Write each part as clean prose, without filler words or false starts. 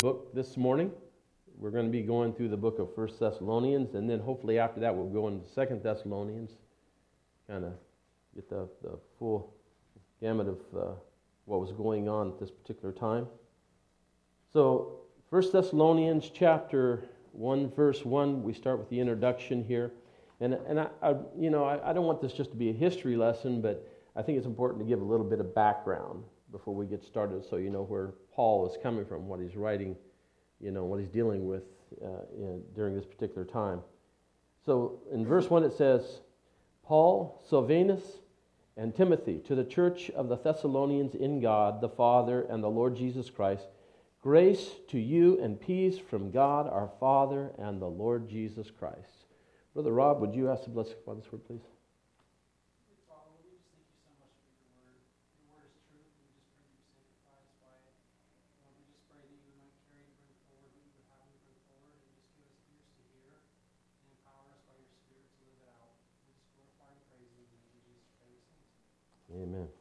book this morning. We're going to be going through the book of 1 Thessalonians, and then hopefully after that we'll go into 2 Thessalonians, kind of get the full gamut of what was going on at this particular time. So 1 Thessalonians chapter 1, verse 1, we start with the introduction here. And I don't want this just to be a history lesson, but I think it's important to give a little bit of background before we get started, so you know where Paul is coming from, what he's writing, what he's dealing with during this particular time. So in verse 1 it says, Paul, Silvanus, and Timothy, to the church of the Thessalonians in God, the Father, and the Lord Jesus Christ, grace to you and peace from God our Father and the Lord Jesus Christ. Brother Rob, would you ask the blessing upon this word, please? Father, we just thank you so much for your word. Your word is truth. We just pray that you sanctify us by it. Lord, we just pray that you might carry and bring forward what you would have me bring forward, and just give us ears to hear and empower us by your Spirit to live it out. We just glorify and praise you in the name of Jesus Christ. Amen.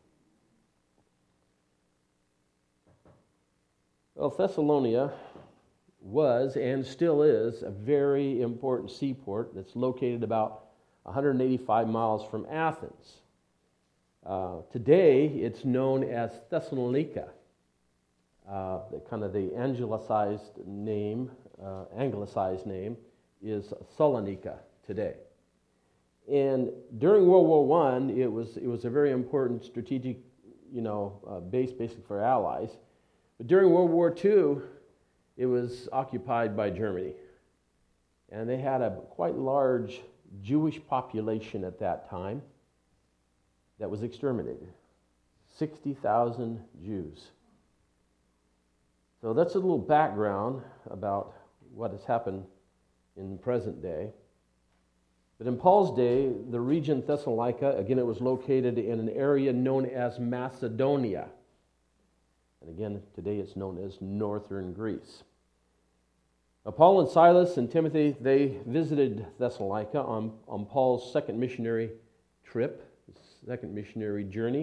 Well, Thessalonica was and still is a very important seaport that's located about 185 miles from Athens. Today, it's known as Thessalonica. The anglicized name is Salonika today. And during World War I, it was a very important strategic, base basically for Allies. But during World War II, it was occupied by Germany. And they had a quite large Jewish population at that time that was exterminated. 60,000 Jews. So that's a little background about what has happened in the present day. But in Paul's day, the region Thessalonica, again, it was located in an area known as Macedonia. And again, today it's known as northern Greece. Now, Paul and Silas and Timothy, they visited Thessalonica on Paul's second missionary trip, second missionary journey.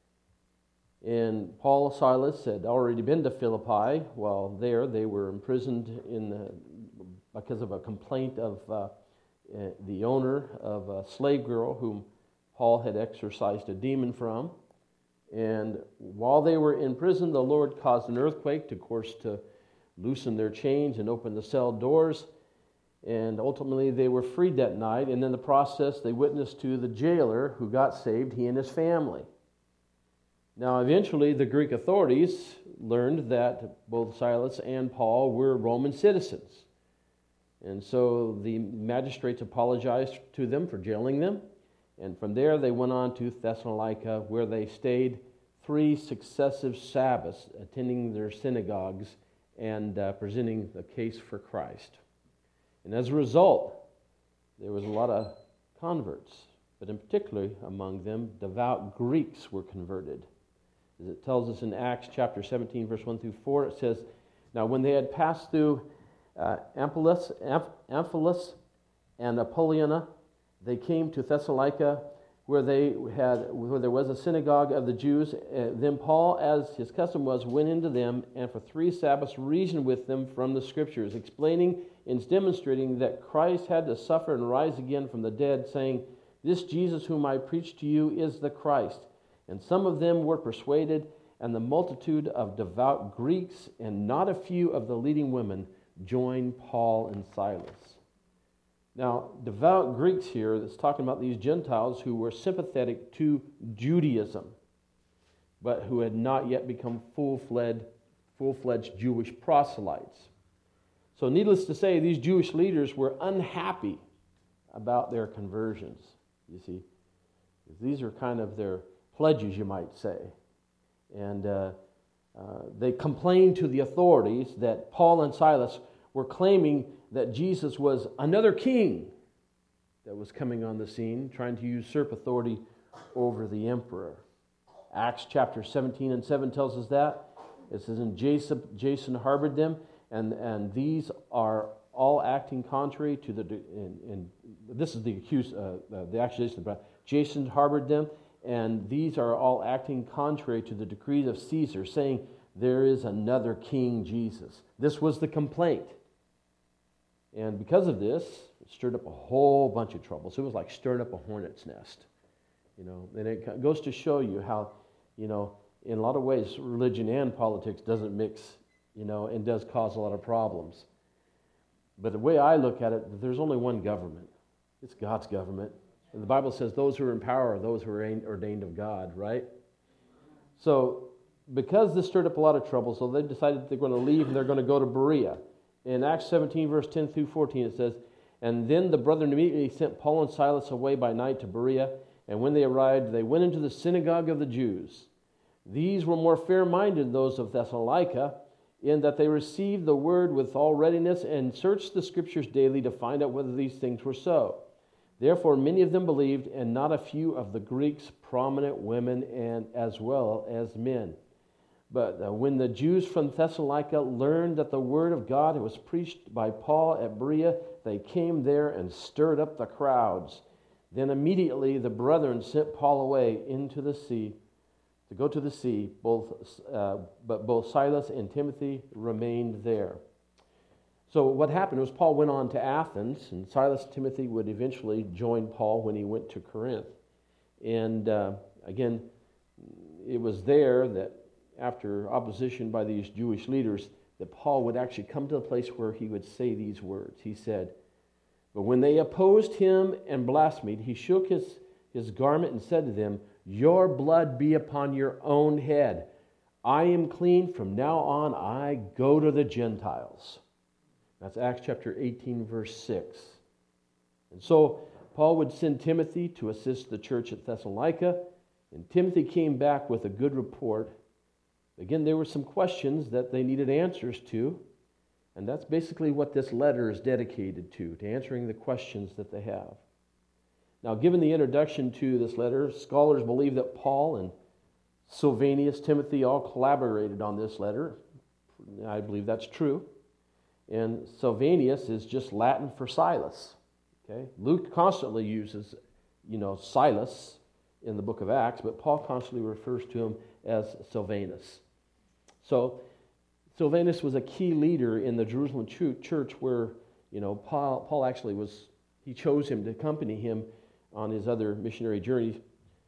And Paul and Silas had already been to Philippi. While there, they were imprisoned because of a complaint of the owner of a slave girl whom Paul had exorcised a demon from. And while they were in prison, the Lord caused an earthquake, to loosen their chains and open the cell doors. And ultimately, they were freed that night. And in the process, they witnessed to the jailer who got saved, he and his family. Now, eventually, the Greek authorities learned that both Silas and Paul were Roman citizens. And so the magistrates apologized to them for jailing them. And from there, they went on to Thessalonica, where they stayed 3 successive Sabbaths, attending their synagogues and presenting the case for Christ. And as a result, there was a lot of converts, but in particular among them, devout Greeks were converted. As it tells us in Acts chapter 17, verse 1 through 4, it says, Now when they had passed through Amphipolis and Apollonia, they came to Thessalonica, where there was a synagogue of the Jews. Then Paul, as his custom was, went into them, and for 3 Sabbaths reasoned with them from the Scriptures, explaining and demonstrating that Christ had to suffer and rise again from the dead, saying, This Jesus whom I preach to you is the Christ. And some of them were persuaded, and the multitude of devout Greeks and not a few of the leading women joined Paul and Silas. Now, devout Greeks here, that's talking about these Gentiles who were sympathetic to Judaism, but who had not yet become full-fledged Jewish proselytes. So needless to say, these Jewish leaders were unhappy about their conversions, you see. These are kind of their pledges, you might say. And they complained to the authorities that Paul and Silas were claiming that Jesus was another king that was coming on the scene, trying to usurp authority over the emperor. Acts chapter 17 and 7 tells us that. It says, And Jason harbored them, and these are all acting contrary to and this is the accusation. Jason harbored them, and these are all acting contrary to the decrees of Caesar, saying there is another King Jesus. This was the complaint. And because of this, it stirred up a whole bunch of trouble. So it was like stirring up a hornet's nest. And it goes to show you how, in a lot of ways, religion and politics doesn't mix, and does cause a lot of problems. But the way I look at it, there's only one government. It's God's government. And the Bible says those who are in power are those who are ordained of God, right? So because this stirred up a lot of trouble, so they decided they're going to leave and they're going to go to Berea. In Acts 17, verse 10 through 14, it says, "And then the brethren immediately sent Paul and Silas away by night to Berea, and when they arrived, they went into the synagogue of the Jews. These were more fair-minded than those of Thessalonica, in that they received the word with all readiness and searched the Scriptures daily to find out whether these things were so. Therefore many of them believed, and not a few of the Greeks, prominent women and as well as men. But when the Jews from Thessalonica learned that the word of God was preached by Paul at Berea, they came there and stirred up the crowds. Then immediately the brethren sent Paul away into the sea, to go to the sea, but both Silas and Timothy remained there." So what happened was Paul went on to Athens, and Silas and Timothy would eventually join Paul when he went to Corinth. And again, it was there that after opposition by these Jewish leaders, that Paul would actually come to the place where he would say these words. He said, "But when they opposed him and blasphemed, he shook his garment and said to them, 'Your blood be upon your own head. I am clean. From now on, I go to the Gentiles.'" That's Acts chapter 18, verse 6. And so Paul would send Timothy to assist the church at Thessalonica, and Timothy came back with a good report. Again, there were some questions that they needed answers to, and that's basically what this letter is dedicated to answering the questions that they have. Now, given the introduction to this letter, scholars believe that Paul and Silvanus, Timothy, all collaborated on this letter. I believe that's true. And Silvanus is just Latin for Silas. Okay? Luke constantly uses, Silas in the book of Acts, but Paul constantly refers to him as Silvanus. So Silvanus was a key leader in the Jerusalem church where, Paul actually he chose him to accompany him on his other missionary journeys.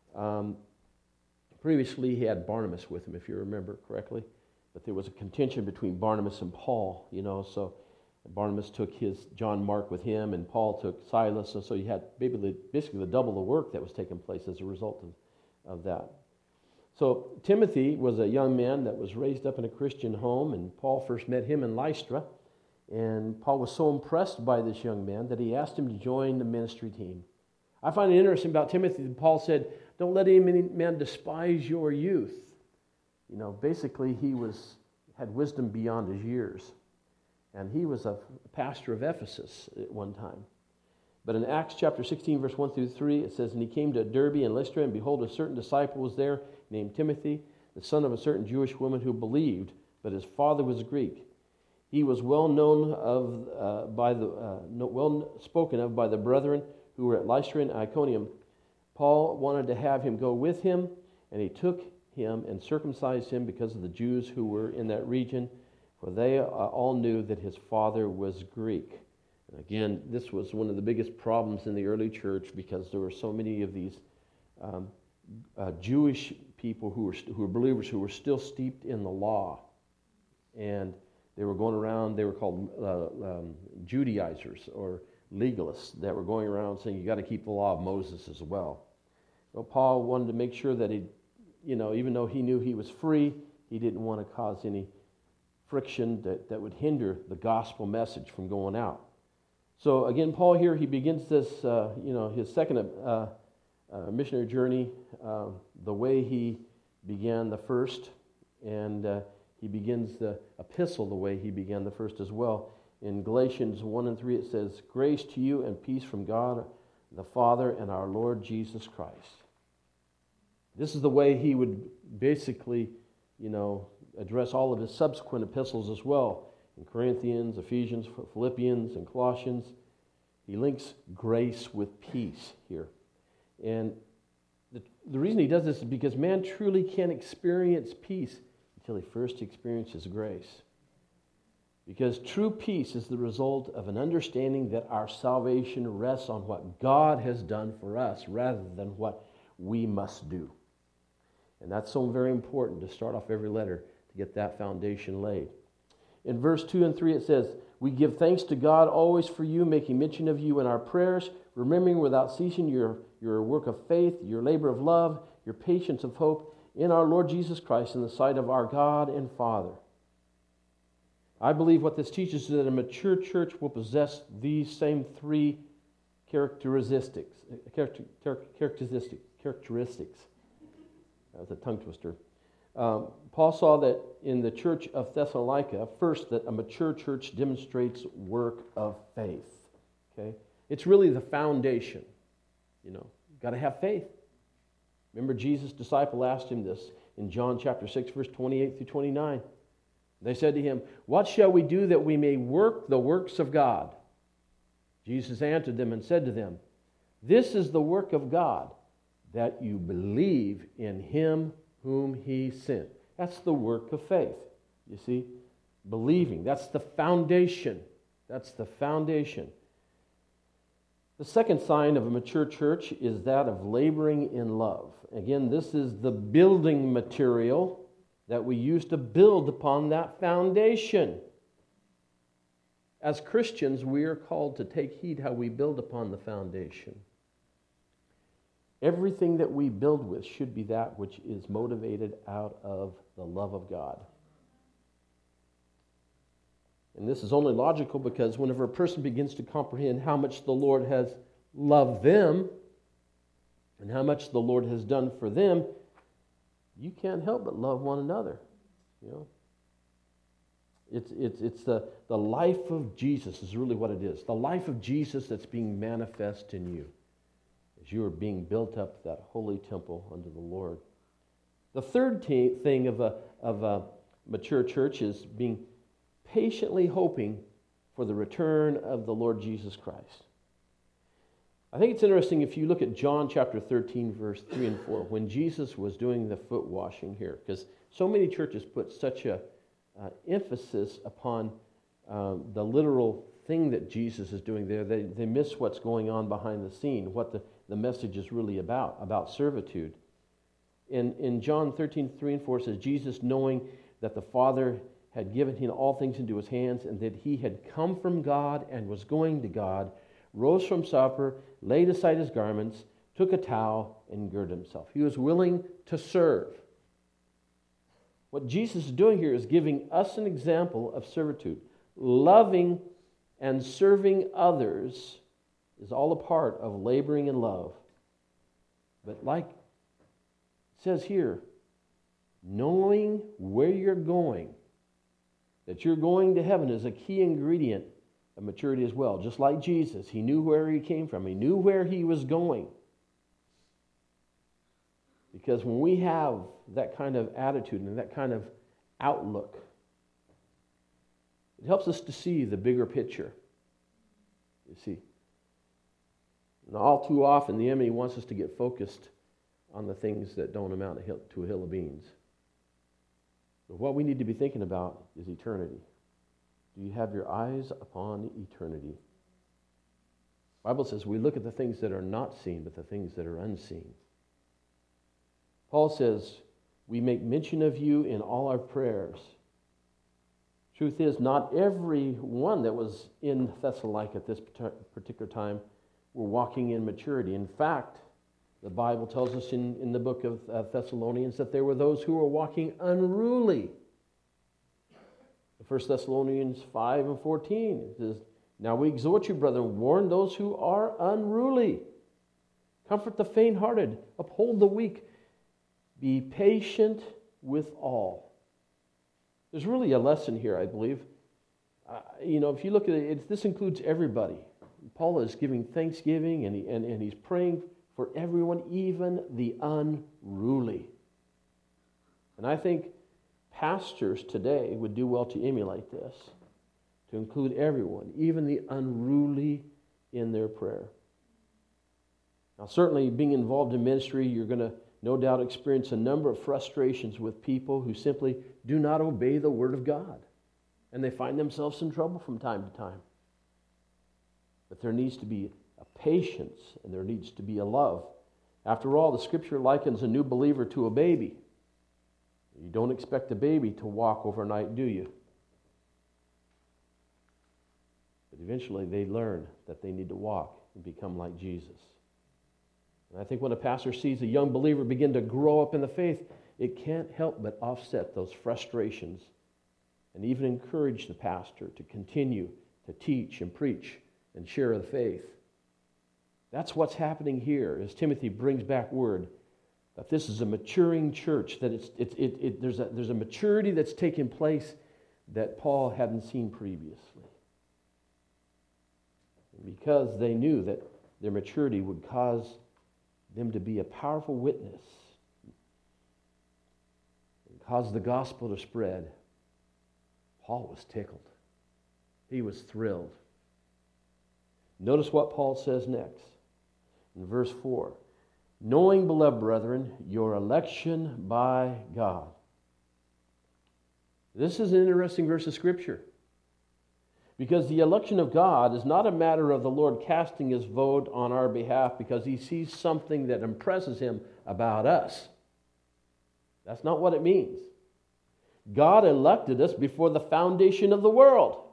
Previously, he had Barnabas with him, if you remember correctly. But there was a contention between Barnabas and Paul, so Barnabas took his John Mark with him, and Paul took Silas, and so you had basically the double the work that was taking place as a result of that. So Timothy was a young man that was raised up in a Christian home, and Paul first met him in Lystra, and Paul was so impressed by this young man that he asked him to join the ministry team. I find it interesting about Timothy that Paul said, "Don't let any man despise your youth." Basically he had wisdom beyond his years. And he was a pastor of Ephesus at one time. But in Acts chapter 16, verse 1 through 3, it says, "And he came to Derbe and Lystra, and behold, a certain disciple was there, named Timothy, the son of a certain Jewish woman who believed, but his father was Greek. He was well spoken of by the brethren who were at Lystra and Iconium. Paul wanted to have him go with him, and he took him and circumcised him because of the Jews who were in that region, for they all knew that his father was Greek." And again, this was one of the biggest problems in the early church because there were so many of these Jewish people who were believers who were still steeped in the law. And they were going around, they were called Judaizers or legalists that were going around saying you got to keep the law of Moses as well. Well, Paul wanted to make sure that he, even though he knew he was free, he didn't want to cause any friction that would hinder the gospel message from going out. So again, Paul here, he begins this, his second missionary journey the way he began the first, and he begins the epistle the way he began the first as well. In Galatians 1 and 3 it says, "Grace to you and peace from God the Father and our Lord Jesus Christ." This is the way he would basically, address all of his subsequent epistles as well. In Corinthians, Ephesians, Philippians, and Colossians, he links grace with peace here. And the reason he does this is because man truly can experience peace until he first experiences grace. Because true peace is the result of an understanding that our salvation rests on what God has done for us rather than what we must do. And that's so very important to start off every letter to get that foundation laid. In verse 2 and 3 it says, "We give thanks to God always for you, making mention of you in our prayers, remembering without ceasing your work of faith, your labor of love, your patience of hope in our Lord Jesus Christ in the sight of our God and Father." I believe what this teaches is that a mature church will possess these same three characteristics. That's a tongue twister. Paul saw that in the church of Thessalonica, first, that a mature church demonstrates work of faith. Okay, it's really the foundation. You've got to have faith. Remember, Jesus' disciple asked him this in John chapter 6, verse 28 through 29. They said to him, "What shall we do that we may work the works of God?" Jesus answered them and said to them, "This is the work of God, that you believe in him whom he sent." That's the work of faith. You see, believing. That's the foundation. That's the foundation. The second sign of a mature church is that of laboring in love. Again, this is the building material that we use to build upon that foundation. As Christians, we are called to take heed how we build upon the foundation. Everything that we build with should be that which is motivated out of the love of God. And this is only logical because whenever a person begins to comprehend how much the Lord has loved them and how much the Lord has done for them, you can't help but love one another. It's the life of Jesus is really what it is. The life of Jesus that's being manifest in you as you are being built up that holy temple unto the Lord. The third thing of a mature church is being patiently hoping for the return of the Lord Jesus Christ. I think it's interesting if you look at John chapter 13, verse 3 and 4, when Jesus was doing the foot washing here, because so many churches put such a emphasis upon the literal thing that Jesus is doing there, they miss what's going on behind the scene, what the message is really about servitude. In John 13, 3 and 4 says, "Jesus, knowing that the Father had given him all things into his hands, and that he had come from God and was going to God, rose from supper, laid aside his garments, took a towel, and girded himself." He was willing to serve. What Jesus is doing here is giving us an example of servitude. Loving and serving others is all a part of laboring in love. But like it says here, knowing where you're going, that you're going to heaven, is a key ingredient of maturity as well. Just like Jesus, he knew where he came from. He knew where he was going. Because when we have that kind of attitude and that kind of outlook, it helps us to see the bigger picture. You see, and all too often the enemy wants us to get focused on the things that don't amount to a hill of beans. But what we need to be thinking about is eternity. Do you have your eyes upon eternity? The Bible says we look at the things that are not seen, but the things that are unseen. Paul says, we make mention of you in all our prayers. Truth is, not every one that was in Thessalonica at this particular time were walking in maturity. In fact, the Bible tells us in the book of Thessalonians that there were those who were walking unruly. 1 Thessalonians 5 and 14, it says, "Now we exhort you, brethren, warn those who are unruly. Comfort the faint-hearted, uphold the weak, be patient with all." There's really a lesson here, I believe. If you look at it, this includes everybody. Paul is giving thanksgiving and he's praying for everyone, even the unruly. And I think pastors today would do well to emulate this, to include everyone, even the unruly, in their prayer. Now, certainly being involved in ministry, you're going to no doubt experienced a number of frustrations with people who simply do not obey the Word of God. And they find themselves in trouble from time to time. But there needs to be a patience and there needs to be a love. After all, the Scripture likens a new believer to a baby. You don't expect a baby to walk overnight, do you? But eventually they learn that they need to walk and become like Jesus. And I think when a pastor sees a young believer begin to grow up in the faith, it can't help but offset those frustrations and even encourage the pastor to continue to teach and preach and share the faith. That's what's happening here as Timothy brings back word that this is a maturing church, that there's a maturity that's taken place that Paul hadn't seen previously. And because they knew that their maturity would cause them to be a powerful witness and cause the gospel to spread, Paul was tickled. He was thrilled. Notice what Paul says next in verse 4. Knowing, beloved brethren, your election by God. This is an interesting verse of Scripture. Because the election of God is not a matter of the Lord casting his vote on our behalf because he sees something that impresses him about us. That's not what it means. God elected us before the foundation of the world.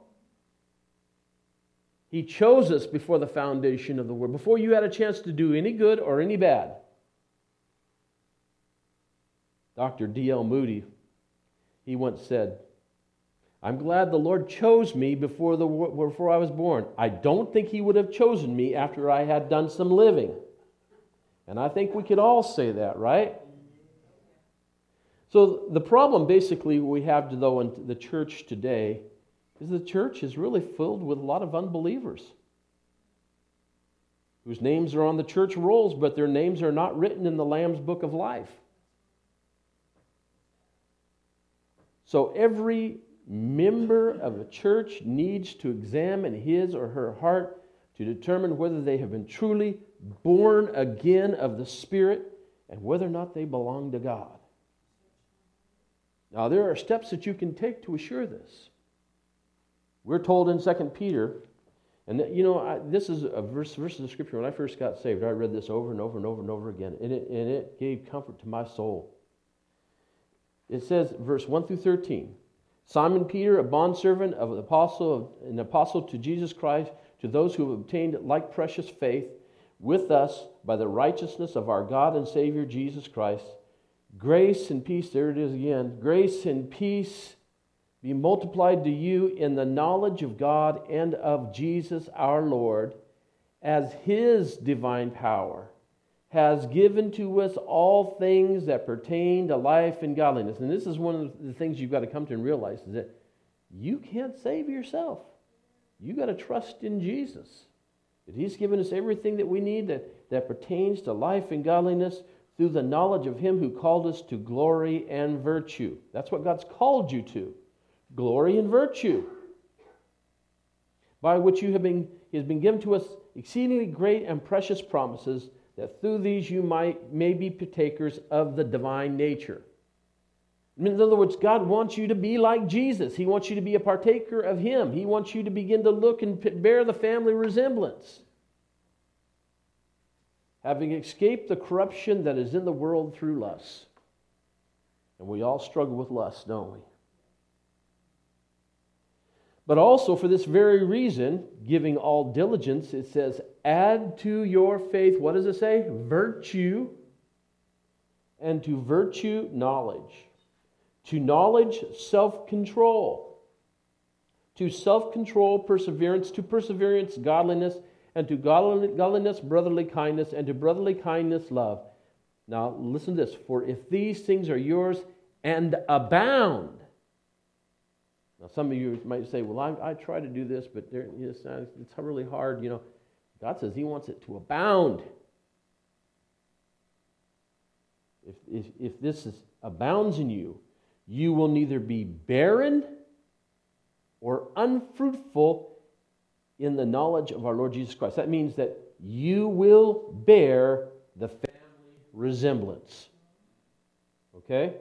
He chose us before the foundation of the world, before you had a chance to do any good or any bad. Dr. D.L. Moody, he once said, I'm glad the Lord chose me before I was born. I don't think he would have chosen me after I had done some living. And I think we could all say that, right? So the problem basically we have though in the church today is the church is really filled with a lot of unbelievers whose names are on the church rolls, but their names are not written in the Lamb's Book of Life. So every member of a church needs to examine his or her heart to determine whether they have been truly born again of the Spirit and whether or not they belong to God. Now, there are steps that you can take to assure this. We're told in 2 Peter, and this is a verse of Scripture. When I first got saved, I read this over and over and over and over again, and it gave comfort to my soul. It says, verse 1 through 13, Simon Peter, a bondservant of an apostle to Jesus Christ, to those who have obtained like precious faith with us by the righteousness of our God and Savior Jesus Christ, grace and peace, there it is again, grace and peace be multiplied to you in the knowledge of God and of Jesus our Lord, as his divine power has given to us all things that pertain to life and godliness. And this is one of the things you've got to come to and realize, is that you can't save yourself. You've got to trust in Jesus. That he's given us everything that we need that pertains to life and godliness through the knowledge of him who called us to glory and virtue. That's what God's called you to. Glory and virtue. By which he has been given to us exceedingly great and precious promises, that through these you may be partakers of the divine nature. In other words, God wants you to be like Jesus. He wants you to be a partaker of him. He wants you to begin to look and bear the family resemblance. Having escaped the corruption that is in the world through lust. And we all struggle with lust, don't we? But also for this very reason, giving all diligence, it says, add to your faith, what does it say? Virtue. And to virtue, knowledge. To knowledge, self-control. To self-control, perseverance. To perseverance, godliness. And to godliness, brotherly kindness. And to brotherly kindness, love. Now, listen to this. For if these things are yours and abound. Now, some of you might say, well, I try to do this, but it's really hard. God says he wants it to abound. If this abounds in you, you will neither be barren or unfruitful in the knowledge of our Lord Jesus Christ. That means that you will bear the family resemblance. Okay?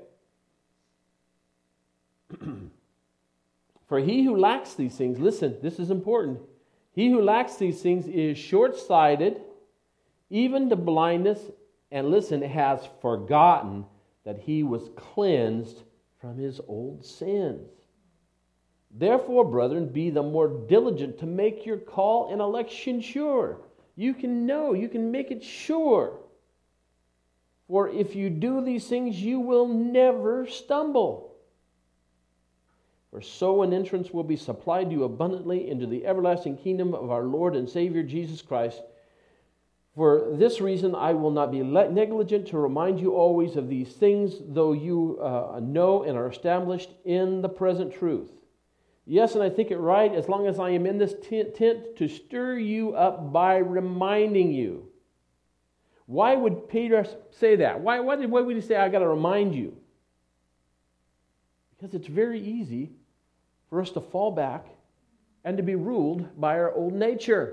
For he who lacks these things, listen, this is important. He who lacks these things is short-sighted, even to blindness, and listen, has forgotten that he was cleansed from his old sins. Therefore, brethren, be the more diligent to make your call and election sure. You can know, you can make it sure. For if you do these things, you will never stumble. For so an entrance will be supplied to you abundantly into the everlasting kingdom of our Lord and Savior Jesus Christ. For this reason I will not be negligent to remind you always of these things, though you know and are established in the present truth. Yes, and I think it right, as long as I am in this tent, to stir you up by reminding you. Why would Peter say that? Why would he say, I got to remind you? Because it's very easy for us to fall back and to be ruled by our old nature.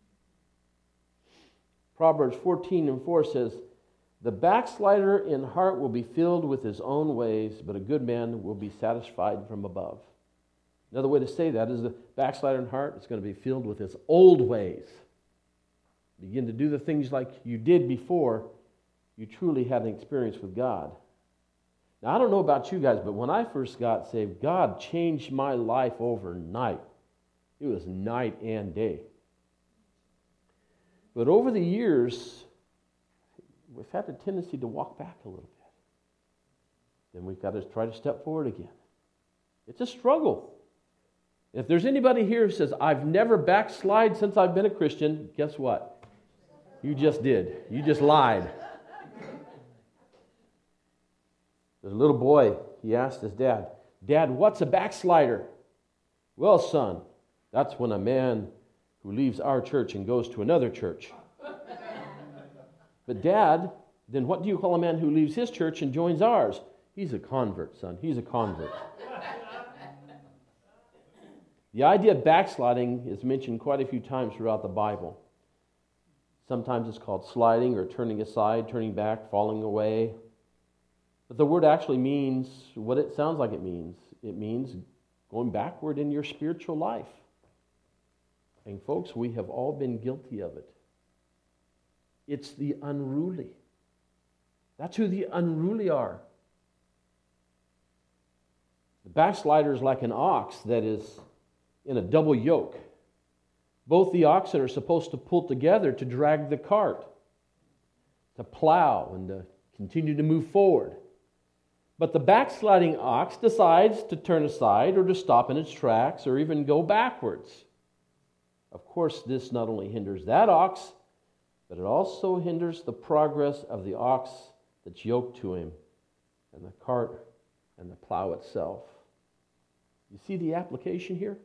Proverbs 14:4 says, the backslider in heart will be filled with his own ways, but a good man will be satisfied from above. Another way to say that is the backslider in heart is going to be filled with his old ways. Begin to do the things like you did before you truly had an experience with God. Now, I don't know about you guys, but when I first got saved, God changed my life overnight. It was night and day. But over the years, we've had a tendency to walk back a little bit. Then we've got to try to step forward again. It's a struggle. If there's anybody here who says, I've never backslid since I've been a Christian, guess what? You just did. You just lied. There's a little boy, he asked his dad, Dad, what's a backslider? Well, son, that's when a man who leaves our church and goes to another church. But Dad, then what do you call a man who leaves his church and joins ours? He's a convert, son. He's a convert. The idea of backsliding is mentioned quite a few times throughout the Bible. Sometimes it's called sliding or turning aside, turning back, falling away. But the word actually means what it sounds like it means. It means going backward in your spiritual life. And folks, we have all been guilty of it. It's the unruly. That's who the unruly are. The backslider is like an ox that is in a double yoke. Both the oxen are supposed to pull together to drag the cart, to plow and to continue to move forward. But the backsliding ox decides to turn aside or to stop in its tracks or even go backwards. Of course, this not only hinders that ox, but it also hinders the progress of the ox that's yoked to him and the cart and the plow itself. You see the application here?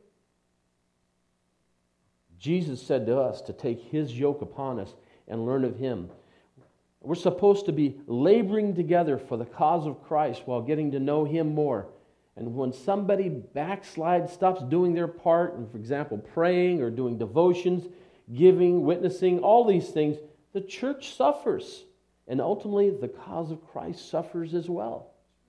Jesus said to us to take his yoke upon us and learn of him. We're supposed to be laboring together for the cause of Christ while getting to know him more. And when somebody backslides, stops doing their part, and for example, praying or doing devotions, giving, witnessing, all these things, the church suffers. And ultimately, the cause of Christ suffers as well.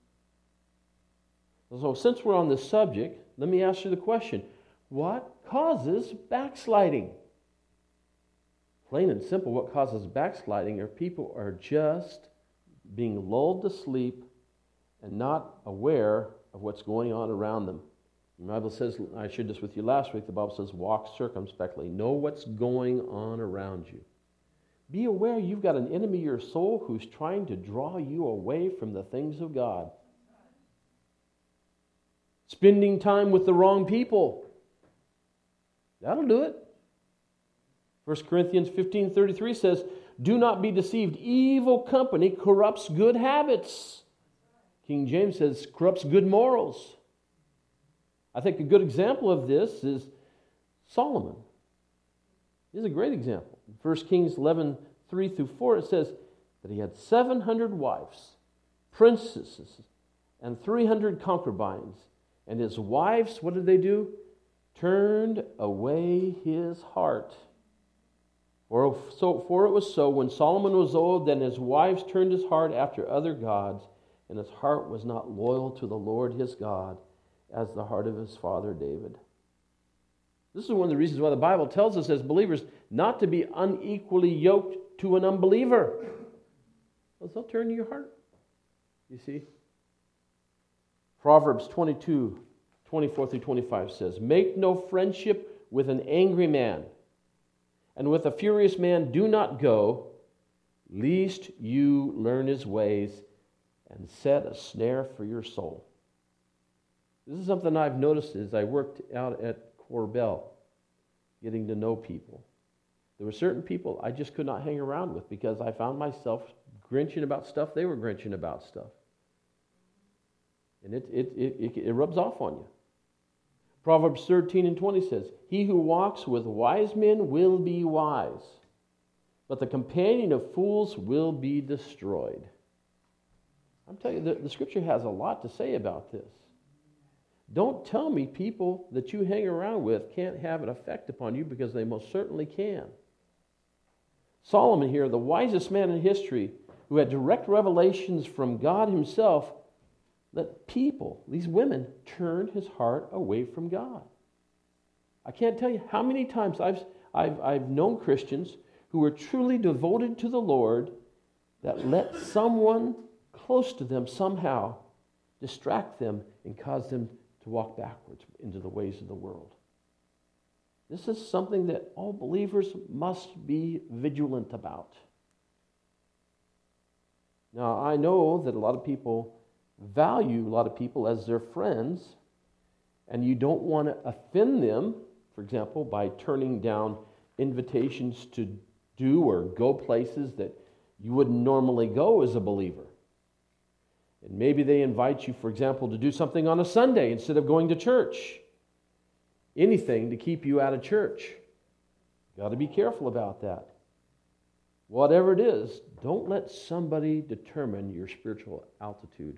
So since we're on this subject, let me ask you the question. What causes backsliding? Plain and simple, what causes backsliding are people are just being lulled to sleep and not aware of what's going on around them. The Bible says, I shared this with you last week, the Bible says, walk circumspectly. Know what's going on around you. Be aware you've got an enemy of your soul who's trying to draw you away from the things of God. Spending time with the wrong people. That'll do it. 1 Corinthians 15:33 says, do not be deceived. Evil company corrupts good habits. King James says, corrupts good morals. I think a good example of this is Solomon. He's a great example. In 1 Kings 11:3-4, it says that he had 700 wives, princesses, and 300 concubines. And his wives, what did they do? Turned away his heart. For it was so, when Solomon was old, then his wives turned his heart after other gods, and his heart was not loyal to the Lord his God as the heart of his father David. This is one of the reasons why the Bible tells us as believers not to be unequally yoked to an unbeliever. They'll turn your heart. You see? Proverbs 22, 24 through 25 says, "Make no friendship with an angry man, and with a furious man do not go, lest you learn his ways and set a snare for your soul." This is something I've noticed as I worked out at Corbell, getting to know people. There were certain people I just could not hang around with because I found myself grinching about stuff they were grinching about stuff. And it rubs off on you. Proverbs 13 and 20 says, "He who walks with wise men will be wise, but the companion of fools will be destroyed." I'm telling you, the Scripture has a lot to say about this. Don't tell me people that you hang around with can't have an effect upon you, because they most certainly can. Solomon here, the wisest man in history, who had direct revelations from God himself, let people, these women, turn his heart away from God. I can't tell you how many times I've known Christians who were truly devoted to the Lord that let someone close to them somehow distract them and cause them to walk backwards into the ways of the world. This is something that all believers must be vigilant about. Now, I know that a lot of people value a lot of people as their friends, and you don't want to offend them, for example, by turning down invitations to do or go places that you wouldn't normally go as a believer. And maybe they invite you, for example, to do something on a Sunday instead of going to church. Anything to keep you out of church. You've got to be careful about that. Whatever it is, don't let somebody determine your spiritual altitude.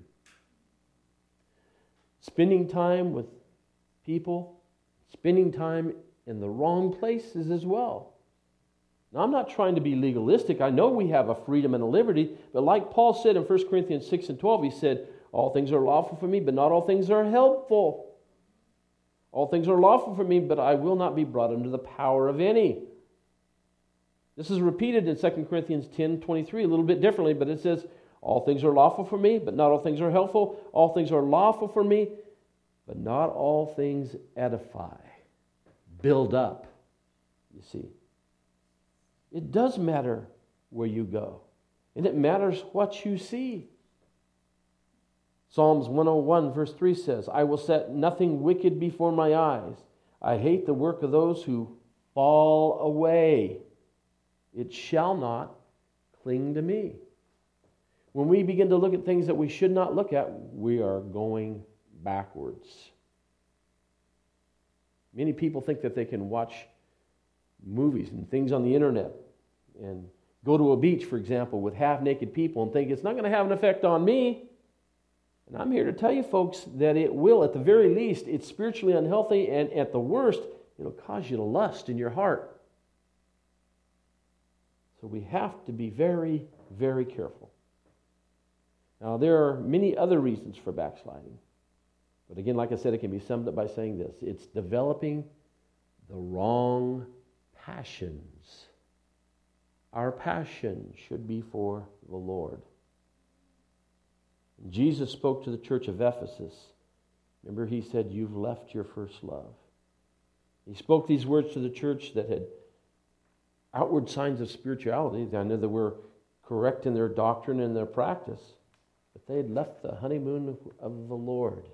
Spending time with people, spending time in the wrong places as well. Now, I'm not trying to be legalistic. I know we have a freedom and a liberty, but like Paul said in 1 Corinthians 6 and 12, he said, "All things are lawful for me, but not all things are helpful. All things are lawful for me, but I will not be brought under the power of any." This is repeated in 2 Corinthians 10:23 a little bit differently, but it says, "All things are lawful for me, but not all things are helpful. All things are lawful for me, but not all things edify," build up. You see, it does matter where you go, and it matters what you see. Psalms 101 verse 3 says, "I will set nothing wicked before my eyes. I hate the work of those who fall away. It shall not cling to me." When we begin to look at things that we should not look at, we are going backwards. Many people think that they can watch movies and things on the internet and go to a beach, for example, with half-naked people and think it's not going to have an effect on me. And I'm here to tell you, folks, that it will. At the very least, it's spiritually unhealthy, and at the worst, it'll cause you to lust in your heart. So we have to be very, very careful. Now, there are many other reasons for backsliding. But again, like I said, it can be summed up by saying this: it's developing the wrong passions. Our passion should be for the Lord. Jesus spoke to the church of Ephesus. Remember, he said, "You've left your first love." He spoke these words to the church that had outward signs of spirituality. I know they were correct in their doctrine and their practice, but they had left the honeymoon of the Lord.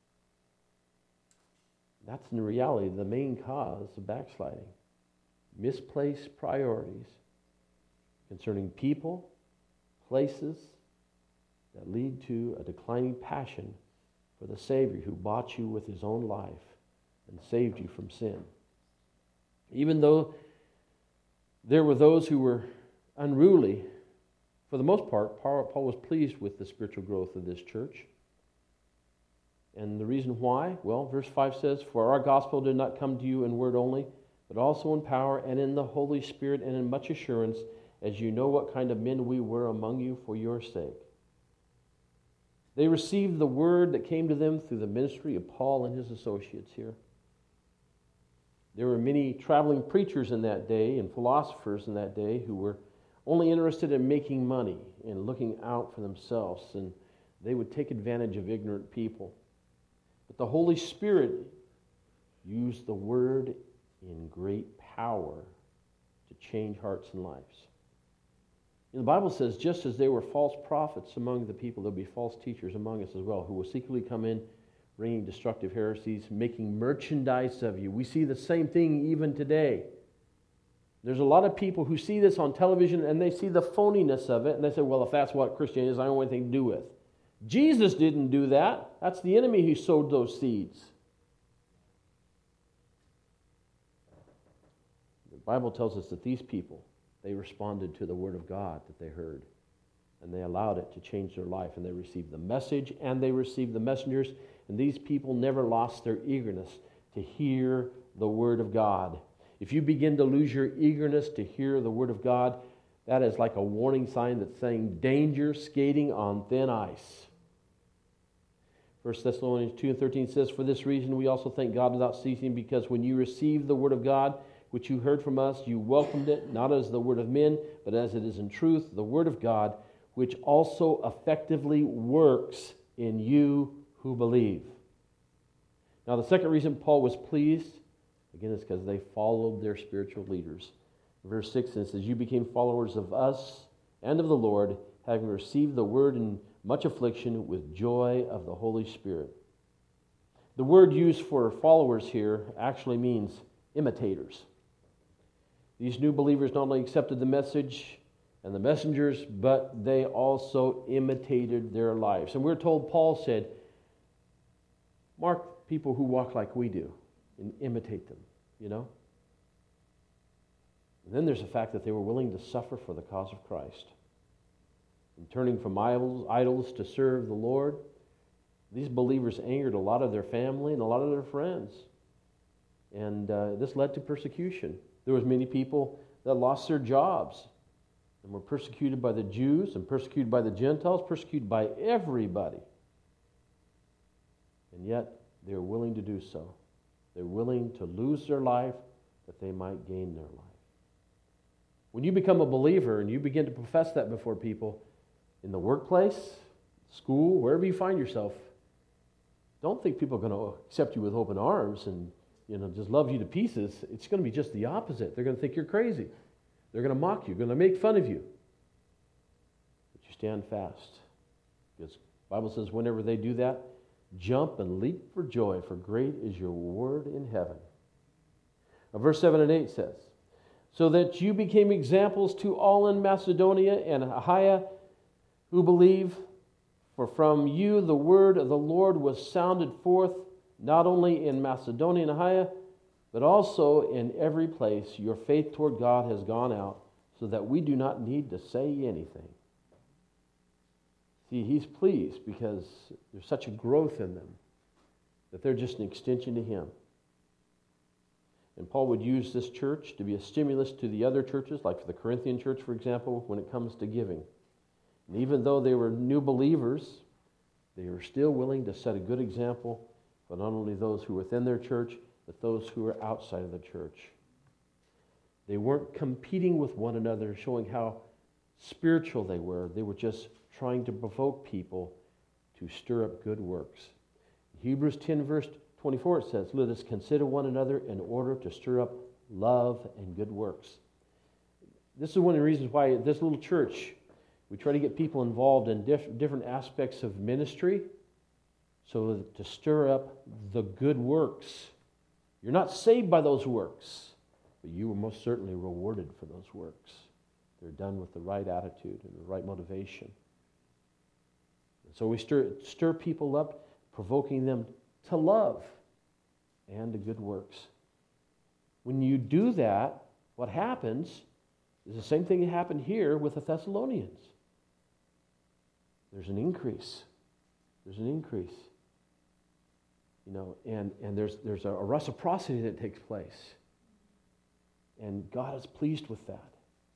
That's in reality the main cause of backsliding. Misplaced priorities concerning people, places, that lead to a declining passion for the Savior who bought you with his own life and saved you from sin. Even though there were those who were unruly, for the most part, Paul was pleased with the spiritual growth of this church. And the reason why? Well, verse 5 says, "For our gospel did not come to you in word only, but also in power and in the Holy Spirit and in much assurance, as you know what kind of men we were among you for your sake." They received the word that came to them through the ministry of Paul and his associates here. There were many traveling preachers in that day and philosophers in that day who were only interested in making money and looking out for themselves, and they would take advantage of ignorant people. But the Holy Spirit used the word in great power to change hearts and lives. And the Bible says, just as there were false prophets among the people, there'll be false teachers among us as well, who will secretly come in, bringing destructive heresies, making merchandise of you. We see the same thing even today. There's a lot of people who see this on television and they see the phoniness of it, and they say, well, if that's what Christianity is, I don't want anything to do with. Jesus didn't do that. That's the enemy who sowed those seeds. The Bible tells us that these people, they responded to the word of God that they heard, and they allowed it to change their life, and they received the message, and they received the messengers, and these people never lost their eagerness to hear the word of God. If you begin to lose your eagerness to hear the word of God, that is like a warning sign that's saying, danger, skating on thin ice. 1 Thessalonians 2:13 says, for this reason we also thank God without ceasing, because when you received the word of God, which you heard from us, you welcomed it, not as the word of men, but as it is in truth, the word of God, which also effectively works in you who believe. Now, the second reason Paul was pleased, again, is because they followed their spiritual leaders. Verse 6, it says, you became followers of us and of the Lord, having received the word in much affliction with joy of the Holy Spirit. The word used for followers here actually means imitators. These new believers not only accepted the message and the messengers, but they also imitated their lives. And we're told, Paul said, mark people who walk like we do and imitate them, you know. And then there's the fact that they were willing to suffer for the cause of Christ. And turning from idols to serve the Lord, these believers angered a lot of their family and a lot of their friends. And this led to persecution. There was many people that lost their jobs and were persecuted by the Jews and persecuted by the Gentiles, persecuted by everybody. And yet, they were willing to do so. They're willing to lose their life that they might gain their life. When you become a believer and you begin to profess that before people in the workplace, school, wherever you find yourself, don't think people are going to accept you with open arms and just love you to pieces. It's going to be just the opposite. They're going to think you're crazy. They're going to mock you, going to make fun of you. But you stand fast. Because the Bible says whenever they do that, jump and leap for joy, for great is your reward in heaven. Now, verse 7 and 8 says, so that you became examples to all in Macedonia and Achaia who believe, for from you the word of the Lord was sounded forth, not only in Macedonia and Achaia, but also in every place your faith toward God has gone out, so that we do not need to say anything. See, he's pleased because there's such a growth in them that they're just an extension to him. And Paul would use this church to be a stimulus to the other churches, like for the Corinthian church, for example, when it comes to giving. And even though they were new believers, they were still willing to set a good example for not only those who were within their church, but those who were outside of the church. They weren't competing with one another, showing how spiritual they were. They were just trying to provoke people to stir up good works. Hebrews 10 verse 24 it says, let us consider one another in order to stir up love and good works. This is one of the reasons why at this little church we try to get people involved in different aspects of ministry so to stir up the good works. You're not saved by those works, but you were most certainly rewarded for those works. They're done with the right attitude and the right motivation. And so we stir people up, provoking them to love and to good works. When you do that, what happens is the same thing that happened here with the Thessalonians. There's an increase. There's an increase. And there's a reciprocity that takes place. And God is pleased with that.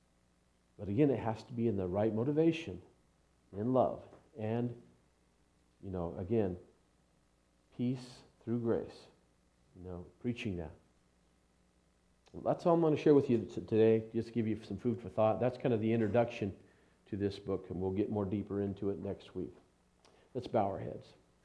But again, it has to be in the right motivation, in love, and Again, peace through grace. Preaching that. Well, that's all I'm going to share with you today, just to give you some food for thought. That's kind of the introduction to this book, and we'll get more deeper into it next week. Let's bow our heads.